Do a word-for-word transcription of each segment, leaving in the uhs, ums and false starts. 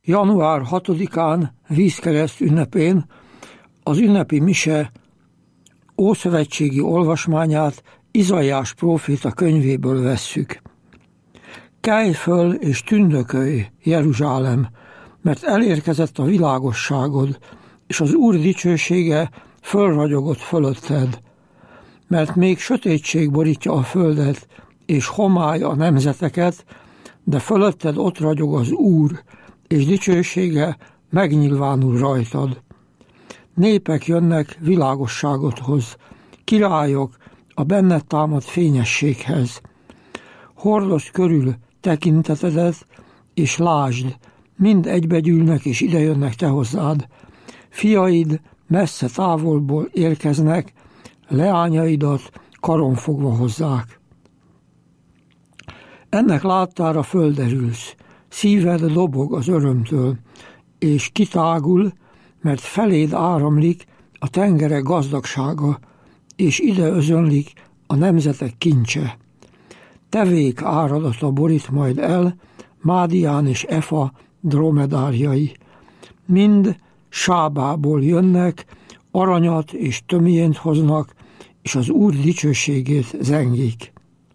január hatodikán, vízkereszt ünnepén az ünnepi mise ószövetségi olvasmányát Izaiás próféta könyvéből vesszük. Kelj föl és tündökölj, Jeruzsálem, mert elérkezett a világosságod, és az Úr dicsősége fölragyogott fölötted. Mert még sötétség borítja a földet, és homály a nemzeteket, de fölötted ott ragyog az Úr, és dicsősége megnyilvánul rajtad. Népek jönnek világosságodhoz, királyok a benned támadt fényességhez. Hordozd körül tekintetedet, és lásd, mind egybegyűlnek és idejönnek te hozzád. Fiaid messze távolból érkeznek, leányaidat karon fogva hozzák. Ennek láttára földerülsz, szíved dobog az örömtől, és kitágul, mert feléd áramlik a tengerek gazdagsága, és ide özönlik a nemzetek kincse. Tevék áradata borít majd el, Mádián és Efa dromedárjai. Mind Sábából jönnek, aranyat és tömjént hoznak, és az Úr dicsőségét zengik.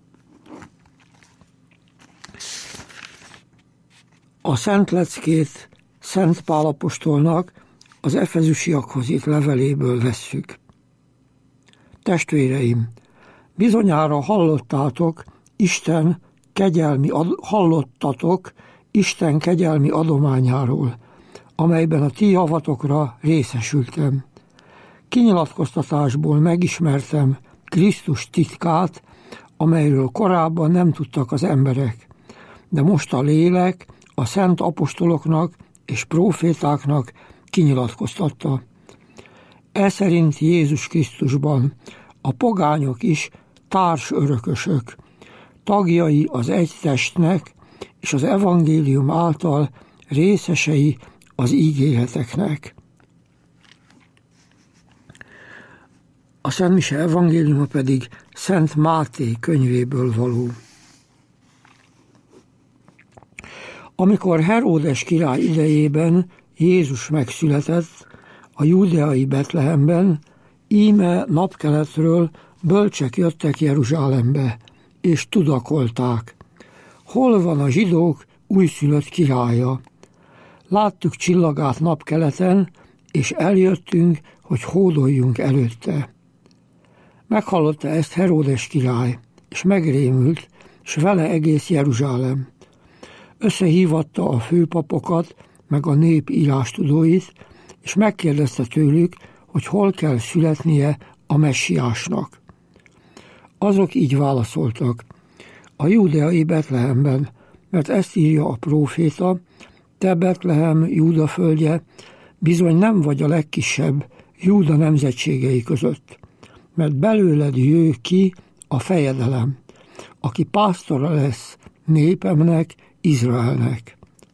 A Szent Leckét Szent Pál apostolnak az efezusiakhoz írt leveléből vesszük. Testvéreim, bizonyára hallottátok Isten kegyelmi ad- hallottatok Isten kegyelmi adományáról, amelyben a ti javatokra részesültem. Kinyilatkoztatásból megismertem Krisztus titkát, amelyről korábban nem tudtak az emberek, de most a lélek a szent apostoloknak és prófétáknak kinyilatkoztatta. E szerint Jézus Krisztusban a pogányok is társ örökösök, tagjai az egy testnek, és az evangélium által részesei az ígéreteknek. A Szent Mise evangéliuma pedig Szent Máté könyvéből való. Amikor Heródes király idejében Jézus megszületett a júdeai Betlehemben, íme napkeletről bölcsek jöttek Jeruzsálembe, és tudakolták: hol van a zsidók újszülött királya? Láttuk csillagát napkeleten, és eljöttünk, hogy hódoljunk előtte. Meghallotta ezt Heródes király, és megrémült, és vele egész Jeruzsálem. Összehívatta a főpapokat, meg a nép írástudóit, és megkérdezte tőlük, hogy hol kell születnie a messiásnak. Azok így válaszoltak: a júdeai Betlehemben, mert ezt írja a próféta: te Betlehem, Júda földje, bizony nem vagy a legkisebb Júda nemzetségei között, mert belőled jő ki a fejedelem, aki pásztora lesz népemnek, Izraelnek.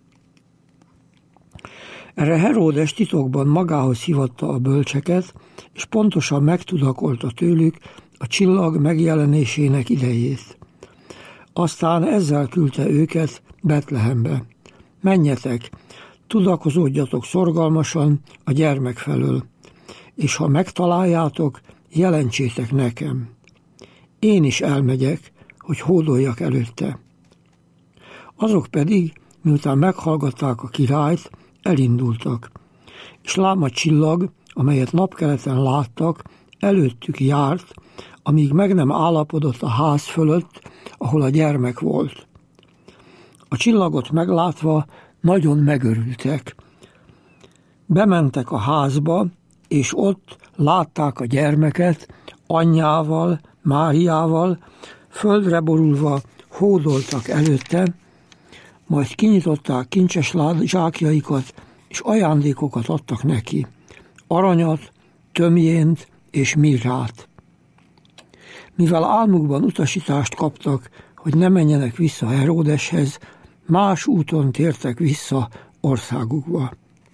Erre Heródes titokban magához hívatta a bölcseket, és pontosan megtudakolta tőlük a csillag megjelenésének idejét. Aztán ezzel küldte őket Betlehembe: menjetek, tudakozódjatok szorgalmasan a gyermek felől, és ha megtaláljátok, jelentsétek nekem. Én is elmegyek, hogy hódoljak előtte. Azok pedig, miután meghallgatták a királyt, elindultak, és lám a csillag, amelyet napkeleten láttak, előttük járt, amíg meg nem állapodott a ház fölött, ahol a gyermek volt. A csillagot meglátva nagyon megörültek. Bementek a házba, és ott látták a gyermeket, anyjával, Máriával, földre borulva hódoltak előtte, majd kinyitották kincses zsákjaikat, és ajándékokat adtak neki: aranyat, tömjént és mirrát. Mivel álmukban utasítást kaptak, hogy ne menjenek vissza Heródeshez, más úton tértek vissza országukba.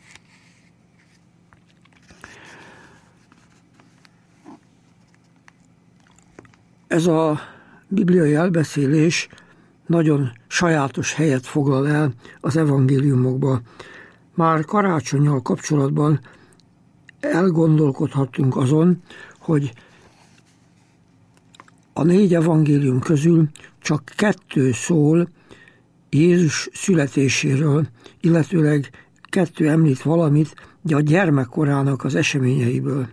Ez a bibliai elbeszélés nagyon sajátos helyet foglal el az evangéliumokba. Már karácsonnyal kapcsolatban elgondolkodhattunk azon, hogy a négy evangélium közül csak kettő szól Jézus születéséről, illetőleg kettő említ valamit, de a gyermekkorának az eseményeiből.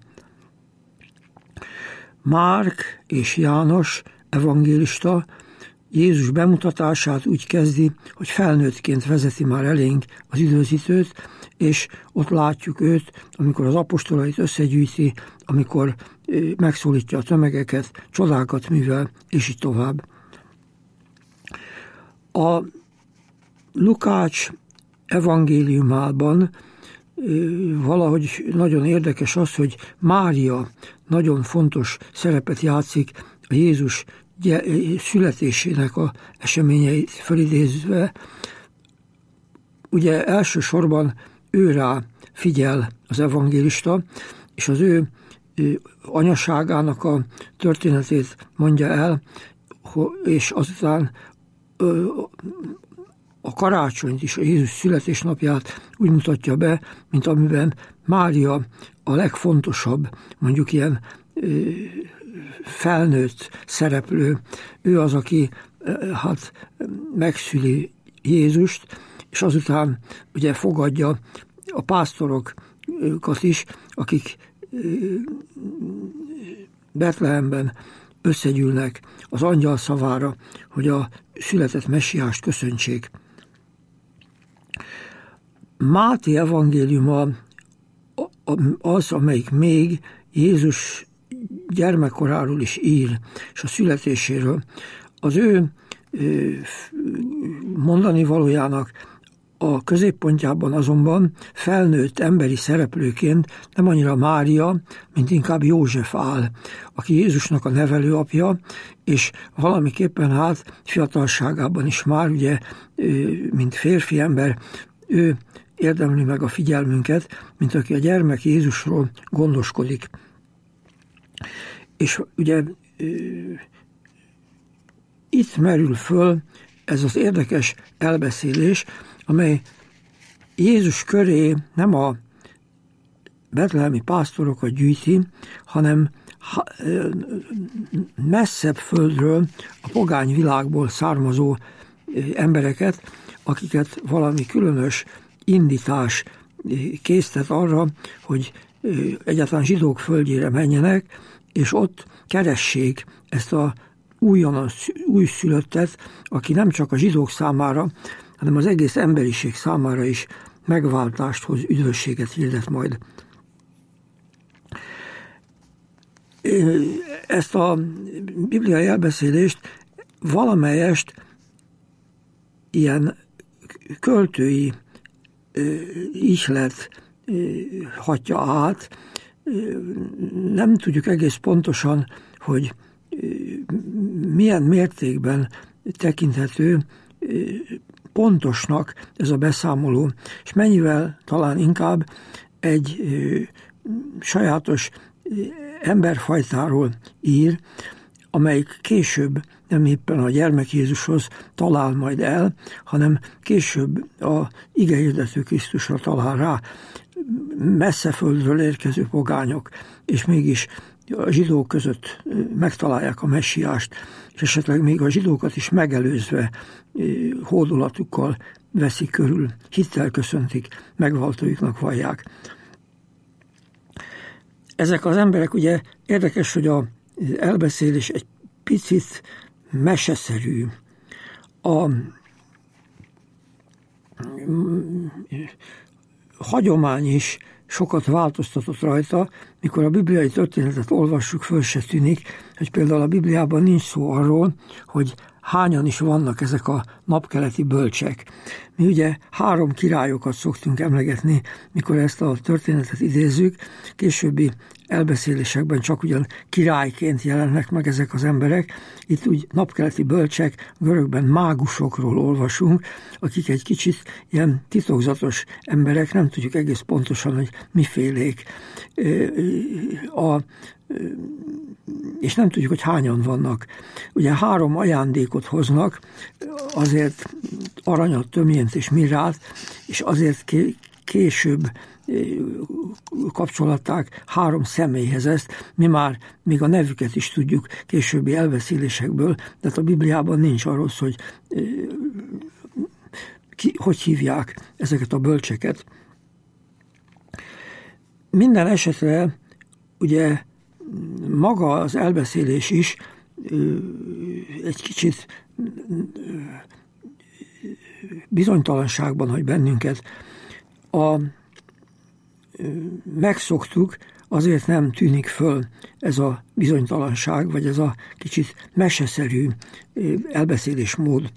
Márk és János evangélista Jézus bemutatását úgy kezdi, hogy felnőttként vezeti már elénk az időzítőt, és ott látjuk őt, amikor az apostolait összegyűjti, amikor megszólítja a tömegeket, csodákat művel, és így tovább. A Lukács evangéliumában valahogy nagyon érdekes az, hogy Mária nagyon fontos szerepet játszik a Jézus születésének a eseményeit felidézve. Ugye elsősorban őrá figyel az evangélista, és az ő anyaságának a történetét mondja el, és azután a karácsonyt is, a Jézus születésnapját úgy mutatja be, mint amiben Mária a legfontosabb, mondjuk ilyen felnőtt szereplő. Ő az, aki hát megszüli Jézust, és azután ugye fogadja a pásztorokat is, akik Betlehemben összegyűlnek az angyal szavára, hogy a született messiást köszöntsék. Máté evangéliuma az, amelyik még Jézus gyermekkoráról is ír, és a születéséről. Az ő mondani valójának a középpontjában azonban felnőtt emberi szereplőként nem annyira Mária, mint inkább József áll, aki Jézusnak a nevelőapja, és valamiképpen hát fiatalságában is már, ugye, mint férfi ember, ő érdemli meg a figyelmünket, mint aki a gyermek Jézusról gondoskodik. És ugye itt merül föl ez az érdekes elbeszélés, amely Jézus köré nem a betlehemi pásztorokat gyűjti, hanem messzebb földről, a pogány világból származó embereket, akiket valami különös indítás késztet arra, hogy egyáltalán zsidók földjére menjenek, és ott keressék ezt a újonnan újszülöttet, aki nem csak a zsidók számára, hanem az egész emberiség számára is megváltást hoz, üdvösséget hirdet majd. Ezt a bibliai elbeszélést valamelyest ilyen költői ihlet hatja át. Nem tudjuk egész pontosan, hogy milyen mértékben tekinthető pontosnak ez a beszámoló, és mennyivel talán inkább egy sajátos emberfajtáról ír, amelyik később nem éppen a gyermek Jézushoz talál majd el, hanem később a igehirdető Krisztusra talál rá. Messze földről érkező pogányok, és mégis a zsidók között megtalálják a messiást, és esetleg még a zsidókat is megelőzve hódolatukkal veszik körül, hittel köszöntik, megváltójuknak vallják. Ezek az emberek, ugye érdekes, hogy az elbeszélés egy picit meseszerű. A hagyomány is sokat változtatott rajta, mikor a bibliai történetet olvassuk, föl se tűnik, hogy például a Bibliában nincs szó arról, hogy hányan is vannak ezek a napkeleti bölcsek. Mi ugye három királyokat szoktunk emlegetni, mikor ezt a történetet idézzük, későbbi elbeszélésekben csak ugyan királyként jelennek meg ezek az emberek. Itt úgy napkeleti bölcsek, görögben mágusokról olvasunk, akik egy kicsit ilyen titokzatos emberek, nem tudjuk egész pontosan, hogy mifélék. A, és nem tudjuk, hogy hányan vannak. Ugye három ajándékot hoznak, azért aranyat, tömjént és mirrát, és azért később kapcsolatták három személyhez ezt, mi már még a nevüket is tudjuk későbbi elbeszélésekből, de a Bibliában nincs arról, hogy ki, hogy hívják ezeket a bölcseket. Minden esetre ugye maga az elbeszélés is egy kicsit bizonytalanságban hagy bennünket. A, megszoktuk, azért nem tűnik föl ez a bizonytalanság, vagy ez a kicsit meseszerű elbeszélésmód.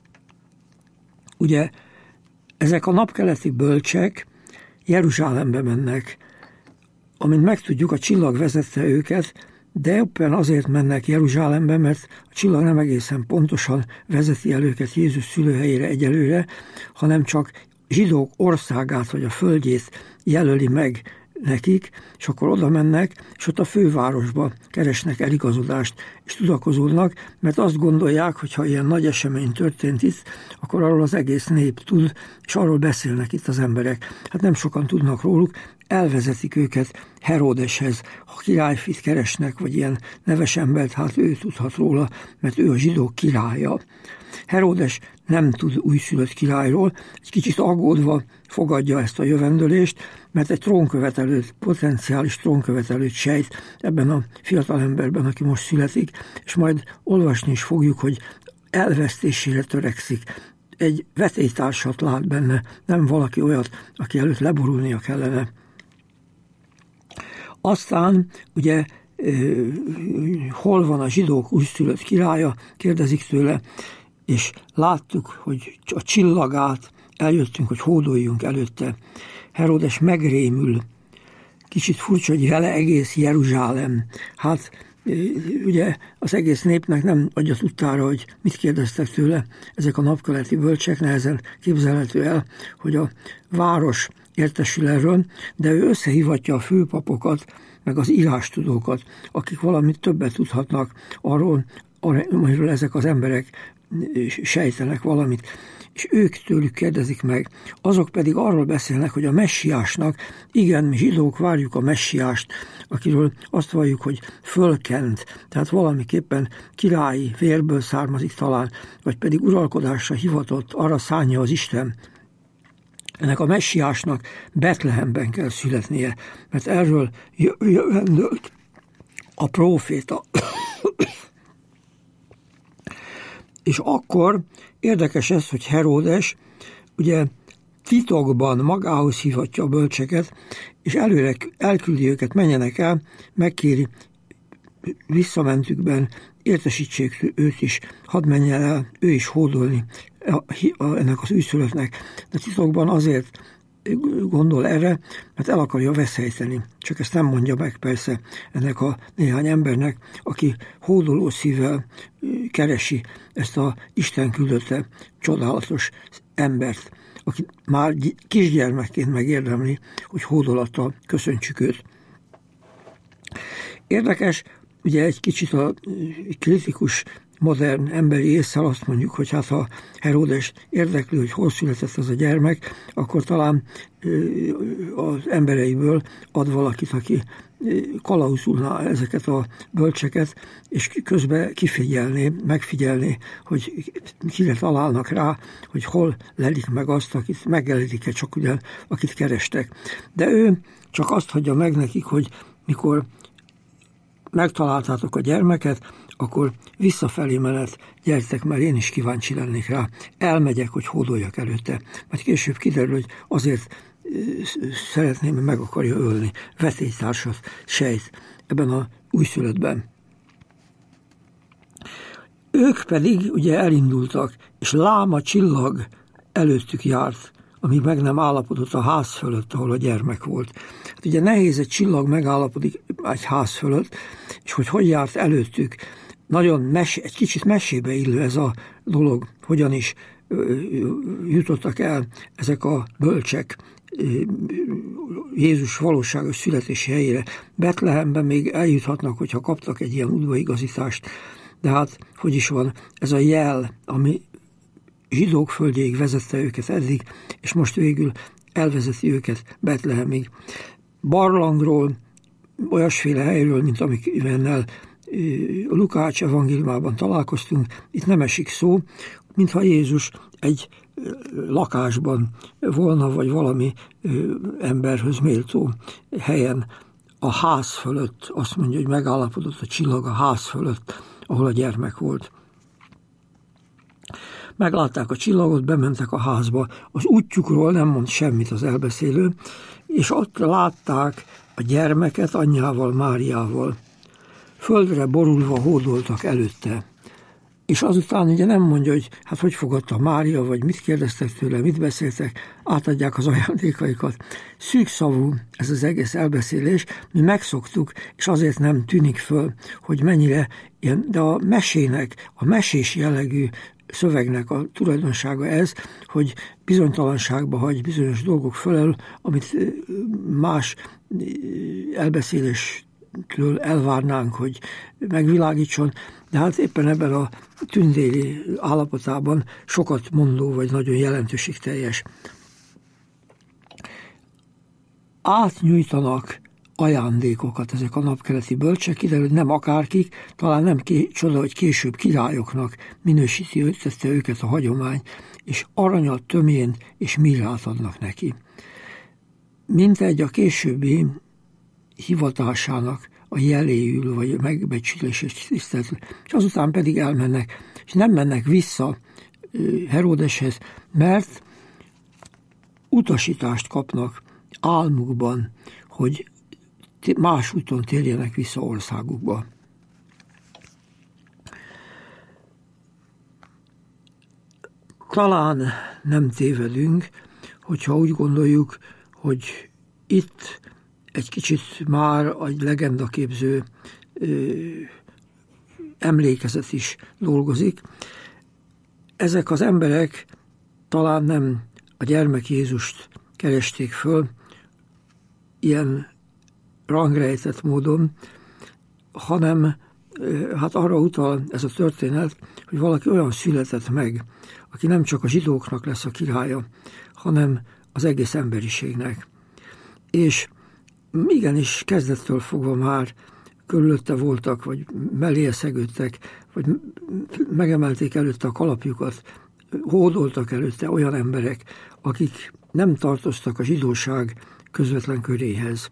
Ugye ezek a napkeleti bölcsek Jeruzsálembe mennek, amint megtudjuk, a csillag vezette őket, de éppen azért mennek Jeruzsálembe, mert a csillag nem egészen pontosan vezeti el őket Jézus szülőhelyére egyelőre, hanem csak zsidók országát vagy a földjét jelöli meg nekik, és akkor oda mennek, és ott a fővárosba keresnek eligazodást, és tudakozódnak, mert azt gondolják, hogy ha ilyen nagy esemény történt itt, akkor arról az egész nép tud, és arról beszélnek itt az emberek. Hát nem sokan tudnak róluk, elvezetik őket Heródeshez. Ha királyfit keresnek, vagy ilyen neves embert, hát ő tudhat róla, mert ő a zsidók királya. Heródes nem tud újszülött királyról, egy kicsit aggódva fogadja ezt a jövendőlést, mert egy trónkövetelőt, potenciális trónkövetelőt sejt ebben a fiatalemberben, aki most születik, és majd olvasni is fogjuk, hogy elvesztésére törekszik. Egy vetélytársat lát benne, nem valaki olyat, aki előtt leborulnia kellene. Aztán ugye hol van a zsidók újszülött királya, kérdezik tőle, és láttuk, hogy a csillagát eljöttünk, hogy hódoljunk előtte. Heródes megrémül. Kicsit furcsa, hogy vele egész Jeruzsálem. Hát ugye az egész népnek nem adja tudtára, hogy mit kérdeztek tőle ezek a napkeleti bölcsek, nehezen képzelhető el, hogy a város értesül erről, de ő összehívatja a főpapokat, meg az írástudókat, akik valamit többet tudhatnak arról, amiről ezek az emberek sejtenek valamit, és ők tőlük kérdezik meg. Azok pedig arról beszélnek, hogy a messiásnak, igen, mi zsidók várjuk a messiást, akiről azt valljuk, hogy fölkent, tehát valamiképpen királyi vérből származik talán, vagy pedig uralkodásra hivatott, arra szánja az Isten. Ennek a messiásnak Betlehemben kell születnie, mert erről jövendőlt a próféta. És akkor érdekes ez, hogy Heródes ugye titokban magához hívatja a bölcseket, és előre elküldi őket, menjenek el, megkéri visszamentükben, értesítsék őt is, hadd menjen el, ő is hódolni ennek az újszülöttnek. De titokban azért gondol erre, mert el akarja veszélyteni. Csak ezt nem mondja meg persze ennek a néhány embernek, aki hódoló szívvel keresi ezt a Isten küldötte csodálatos embert, aki már kisgyermekként megérdemli, hogy hódolattal köszöntsük őt. Érdekes, ugye egy kicsit a kritikus modern emberi ésszel azt mondjuk, hogy hát ha Heródes érdekli, hogy hol született ez a gyermek, akkor talán az embereiből ad valakit, aki kalauzulná ezeket a bölcseket, és közben kifigyelné, megfigyelné, hogy kire találnak rá, hogy hol lelik meg azt, akit megjelenik-e csak ugyan, akit kerestek. De ő csak azt hagyja meg nekik, hogy mikor megtaláltátok a gyermeket, akkor visszafelé menet, gyertek, mert én is kíváncsi lennék rá. Elmegyek, hogy hódoljak előtte. Mert később kiderül, hogy azért szeretném, meg akarja ölni. Vetélytársat sejt ebben a újszülöttben. Ők pedig ugye elindultak, és lám a csillag előttük járt, amíg meg nem állapodott a ház fölött, ahol a gyermek volt. Hát ugye nehéz egy csillag megállapodik egy ház fölött, és hogy hogy járt előttük. Nagyon mesé, egy kicsit mesébe illő ez a dolog, hogyan is jutottak el ezek a bölcsek Jézus valóságos születési helyére. Betlehemben még eljuthatnak, hogyha kaptak egy ilyen udvaigazítást, de hát hogy is van, ez a jel, ami zsidók földjéig vezette őket eddig, és most végül elvezeti őket Betlehemig. Barlangról, olyasféle helyről, mint amikennel a Lukács evangéliumában találkoztunk, itt nem esik szó, mintha Jézus egy lakásban volna, vagy valami emberhöz méltó helyen a ház fölött, azt mondja, hogy megállapodott a csillag a ház fölött, ahol a gyermek volt. Meglátták a csillagot, bementek a házba. Az útjukról nem mond semmit az elbeszélő, és ott látták a gyermeket anyjával, Máriával. Földre borulva hódoltak előtte. És azután ugye nem mondja, hogy hát hogy fogadta Mária, vagy mit kérdeztek tőle, mit beszéltek, átadják az ajándékaikat. Szűkszavú ez az egész elbeszélés, mi megszoktuk, és azért nem tűnik föl, hogy mennyire ilyen, de a mesének, a mesés jellegű szövegnek a tulajdonsága ez, hogy bizonytalanságba hagy bizonyos dolgok fölel, amit más elbeszéléstől elvárnánk, hogy megvilágítson, de hát éppen ebben a tündéri állapotában sokat mondó, vagy nagyon jelentőségteljes. Átnyújtanak ajándékokat ezek a napkeleti bölcsek, kiderül, hogy nem akárkik, talán nem ké, csoda, hogy később királyoknak minősíti őt, őket a hagyomány, és aranyat, töményt és mirrát adnak neki. Mintegy a későbbi hivatásának a jeléül, vagy megbecsülés és tiszteletül, és azután pedig elmennek, és nem mennek vissza Heródeshez, mert utasítást kapnak álmukban, hogy más úton térjenek vissza országukba. Talán nem tévedünk, hogyha úgy gondoljuk, hogy itt egy kicsit már egy legendaképző ö, emlékezet is dolgozik. Ezek az emberek talán nem a gyermek Jézust keresték föl ilyen rangrejtett módon, hanem hát arra utal ez a történet, hogy valaki olyan született meg, aki nem csak a zsidóknak lesz a királya, hanem az egész emberiségnek. És igenis kezdettől fogva már körülötte voltak, vagy melléje szegődtek, vagy megemelték előtte a kalapjukat, hódoltak előtte olyan emberek, akik nem tartoztak a zsidóság közvetlen köréhez.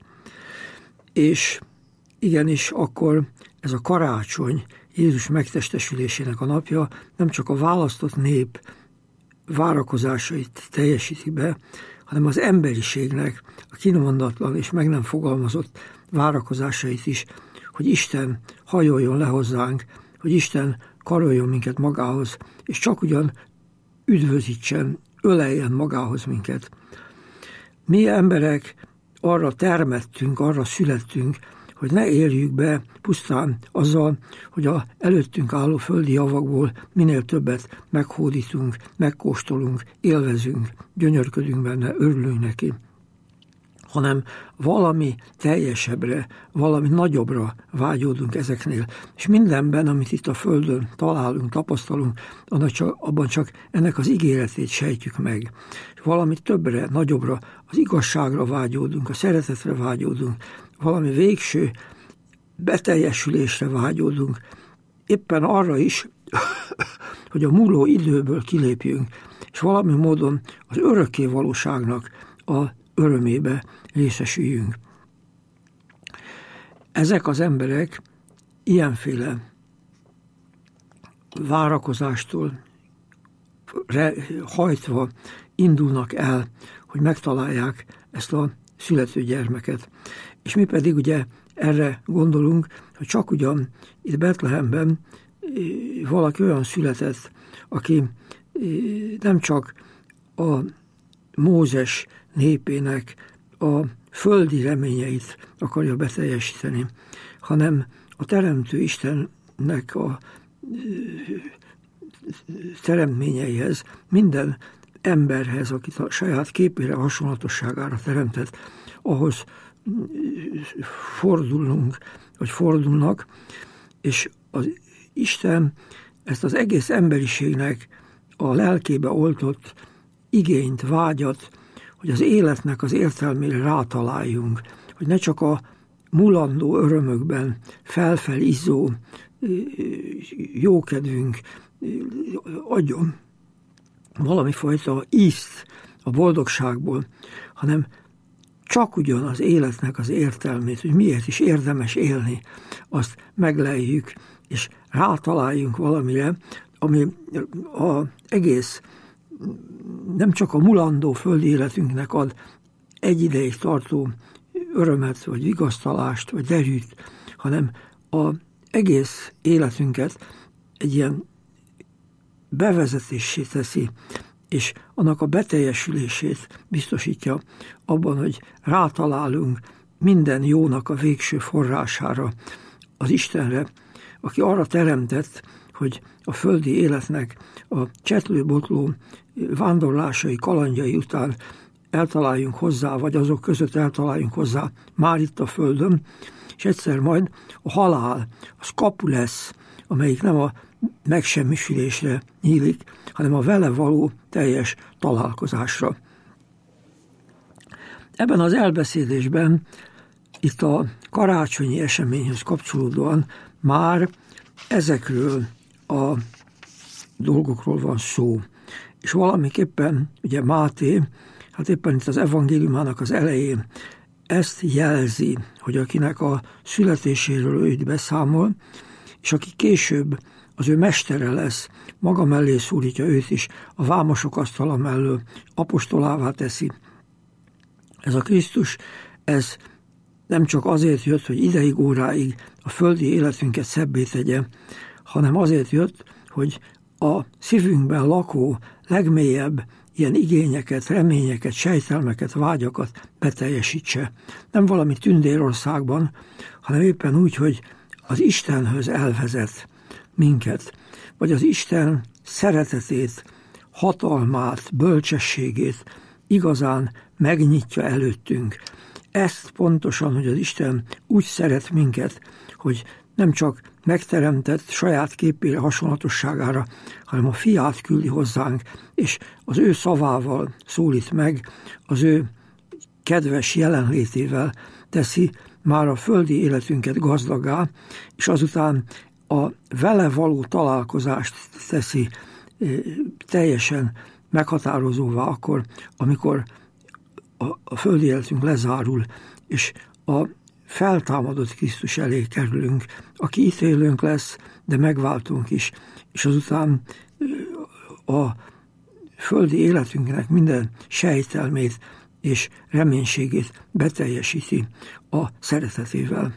És igenis akkor ez a karácsony, Jézus megtestesülésének a napja nem csak a választott nép várakozásait teljesíti be, hanem az emberiségnek a kimondatlan és meg nem fogalmazott várakozásait is, hogy Isten hajoljon le hozzánk, hogy Isten karoljon minket magához, és csak ugyan üdvözítsen, öleljen magához minket. Mi emberek arra termettünk, arra születtünk, hogy ne éljük be pusztán azzal, hogy a előttünk álló földi javakból minél többet meghódítunk, megkóstolunk, élvezünk, gyönyörködünk benne, örülünk neki, hanem valami teljesebbre, valami nagyobbra vágyódunk ezeknél. És mindenben, amit itt a Földön találunk, tapasztalunk, abban csak ennek az ígéretét sejtjük meg. Valami többre, nagyobbra, az igazságra vágyódunk, a szeretetre vágyódunk, valami végső beteljesülésre vágyódunk, éppen arra is, hogy a múló időből kilépjünk, és valami módon az örökké valóságnak a örömébe részesüljünk. Ezek az emberek ilyenféle várakozástól hajtva indulnak el, hogy megtalálják ezt a születő gyermeket. És mi pedig ugye erre gondolunk, hogy csak ugyan itt Betlehemben valaki olyan született, aki nem csak a Mózes népének a földi reményeit akarja beteljesíteni, hanem a Teremtő Istennek a teremtményeihez, minden emberhez, akit a saját képére, hasonlatosságára teremtett, ahhoz fordulunk, vagy fordulnak, és az Isten ezt az egész emberiségnek a lelkébe oltott igényt, vágyat, hogy hogy az életnek az értelmére rátaláljunk, hogy ne csak a mulandó örömökben felfelizzó jókedvünk adjon valami fajta ízt a boldogságból, hanem csak ugyan az életnek az értelmét, hogy miért is érdemes élni, azt megleljük, és rátaláljunk valamire, ami az egész, nem csak a mulandó földi életünknek ad egy ideig tartó örömet, vagy vigasztalást, vagy derűt, hanem az egész életünket egy ilyen bevezetésé teszi, és annak a beteljesülését biztosítja abban, hogy rátalálunk minden jónak a végső forrására, az Istenre, aki arra teremtett, hogy a földi életnek a csetlő-botló vándorlásai, kalandjai után eltaláljunk hozzá, vagy azok között eltaláljunk hozzá már itt a földön, és egyszer majd a halál, az kapu lesz, amelyik nem a megsemmisülésre nyílik, hanem a vele való teljes találkozásra. Ebben az elbeszélésben itt a karácsonyi eseményhez kapcsolódóan már ezekről a dolgokról van szó. És valamiképpen, ugye Máté, hát éppen itt az evangéliumának az elején ezt jelzi, hogy akinek a születéséről őt beszámol, és aki később az ő mestere lesz, maga mellé szólítja őt is, a vámosok asztala mellől apostolává teszi. Ez a Krisztus, ez nem csak azért jött, hogy ideig, óráig a földi életünket szebbé tegye, hanem azért jött, hogy a szívünkben lakó legmélyebb ilyen igényeket, reményeket, sejtelmeket, vágyakat beteljesítse. Nem valami tündérországban, hanem éppen úgy, hogy az Istenhöz elvezet minket, vagy az Isten szeretetét, hatalmát, bölcsességét igazán megnyitja előttünk. Ezt pontosan, hogy az Isten úgy szeret minket, hogy nem csak megteremtett saját képére, hasonlatosságára, hanem a fiát küldi hozzánk, és az ő szavával szólít meg, az ő kedves jelenlétével teszi már a földi életünket gazdagá, és azután a vele való találkozást teszi teljesen meghatározóvá akkor, amikor a, a földi életünk lezárul, és a feltámadott Krisztus elé kerülünk, aki ítélőnk lesz, de megváltunk is, és azután a földi életünknek minden sejtelmét és reménységét beteljesíti a szeretetével.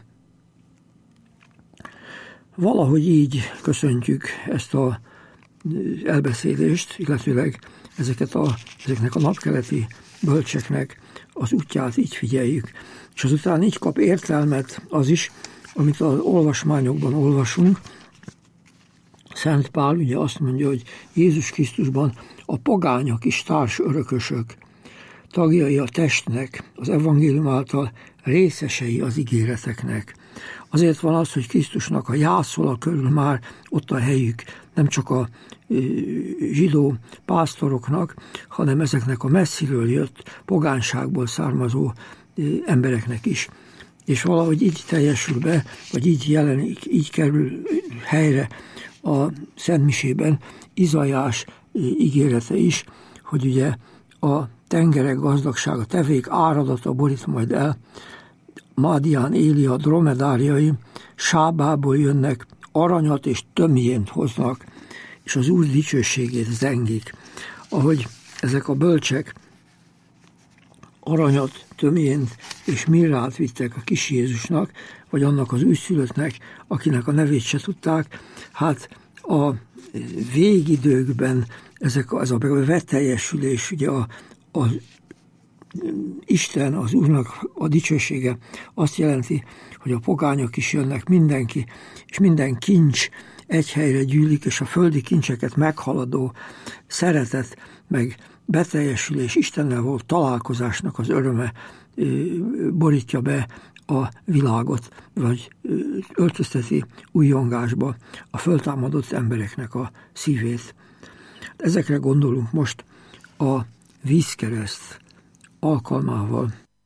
Valahogy így köszöntjük ezt az elbeszélést, illetőleg ezeket a, ezeknek a napkeleti bölcseknek az útját így figyeljük. És azután így kap értelmet az is, amit az olvasmányokban olvasunk. Szent Pál ugye azt mondja, hogy Jézus Krisztusban a pogányok is társ örökösök, tagjai a testnek, az evangélium által részesei az ígéreteknek. Azért van az, hogy Krisztusnak a jászola körül már ott a helyük, nem csak a zsidó pásztoroknak, hanem ezeknek a messziről jött, pogányságból származó embereknek is. És valahogy így teljesül be, vagy így jelenik, így kerül helyre a Szentmisében Izaiás ígérete is, hogy ugye a tengerek gazdagsága, tevék áradata borít majd el, Mádián éli a dromedáriai, Sábából jönnek, aranyat és tömjént hoznak, és az Úr dicsőségét zengik. Ahogy ezek a bölcsek aranyat, tömjént és mirrát vittek a kis Jézusnak, vagy annak az újszülöttnek, akinek a nevét se tudták, hát a végidőkben ezek, ez a beteljesülés, ugye a, a Isten, az Úrnak a dicsősége azt jelenti, hogy a pogányok is jönnek, mindenki, és minden kincs egy helyre gyűlik, és a földi kincseket meghaladó szeretet, meg beteljesülés, Istennel volt találkozásnak az öröme borítja be a világot, vagy öltözteti újongásba a föltámadott embereknek a szívét. Ezekre gondolunk most a vízkereszt, alkalmával.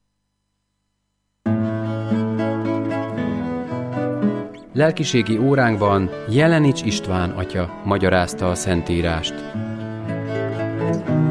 Lelkiségi óránkban Jelenics István atya magyarázta a Szentírást.